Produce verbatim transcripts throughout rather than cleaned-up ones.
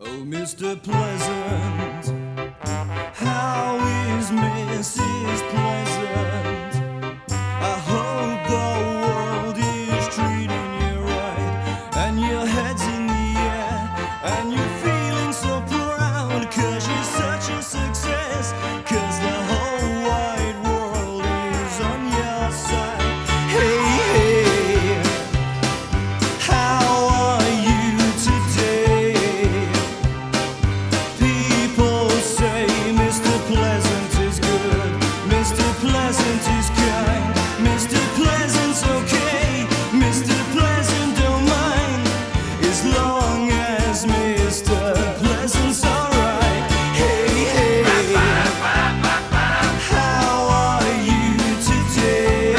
Oh, Mister Pleasant, how is Missus Pleasant? I hope the world is treating you right, and your head's in the air, and you're feeling so proud, cause you're such a success, cause the whole wide world is on your side. Hey, hey, how are you today? People say Mister Pleasant is good, Mister Pleasant is kind, Mister Pleasant's okay, Mister Pleasant don't mind, as long as Mister Pleasant's alright. Hey, hey, how are you today?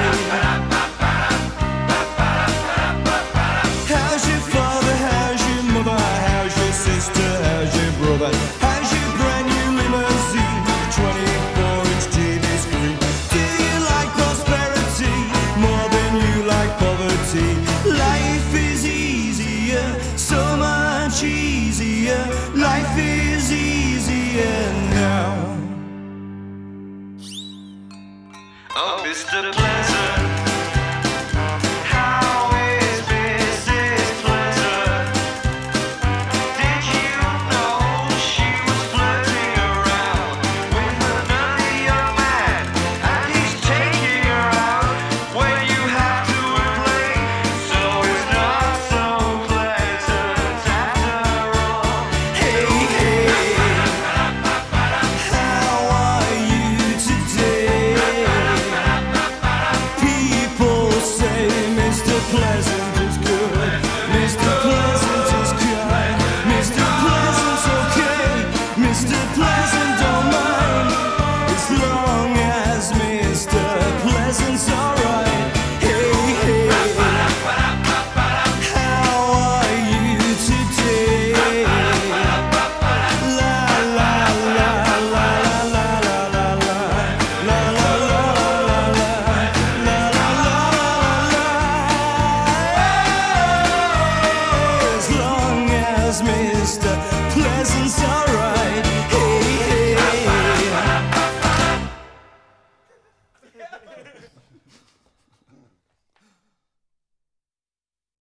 How's your father, how's your mother, how's your sister, how's your brother, how's your brand new limousine, twenty-four inch T V screen? Do you like prosperity more than you like poverty? Life is easier, so much easier. Life is easier now. Oh, Mister Pleasant,